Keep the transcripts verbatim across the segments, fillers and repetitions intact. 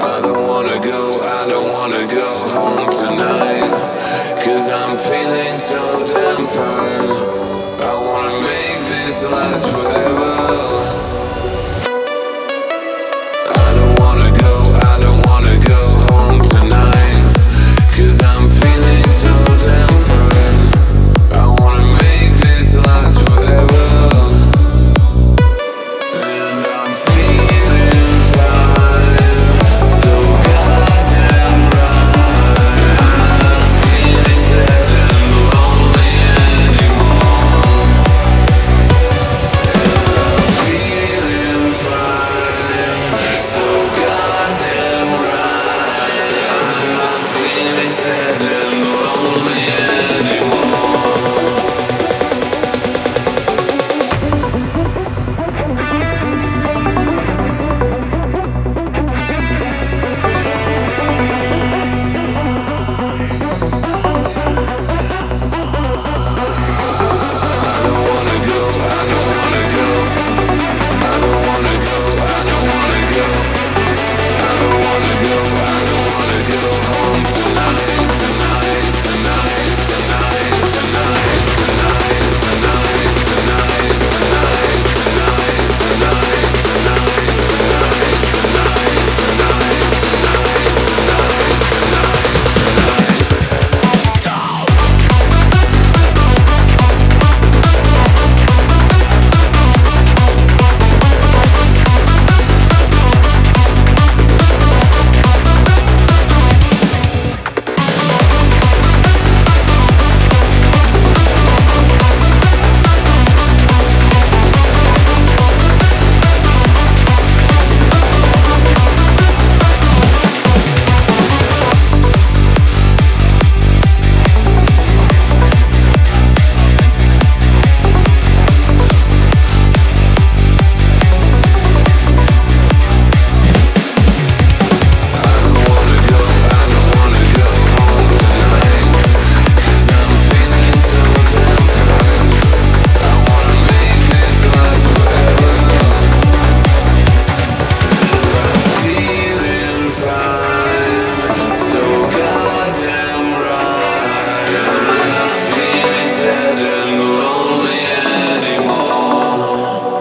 I don't wanna go, I don't wanna go home tonight, 'cause I'm feeling so damn fine. I wanna make this last forever. I don't wanna go, I don't wanna go home tonight, 'cause I'm feeling so damn fine. I wanna make this last forever. And I'm feeling fine, so goddamn right. I'm not feeling sad and lonely anymore. And I'm feeling fine, so goddamn right. I'm not feeling sad and lonely anymore. I don't wanna go, I don't wanna go. I don't wanna go, I don't wanna go. I don't wanna go, I don't wanna go home tonight, tonight, tonight, tonight, tonight, tonight, tonight, tonight, tonight, tonight, tonight, tonight,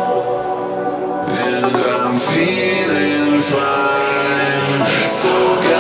feeling fine, so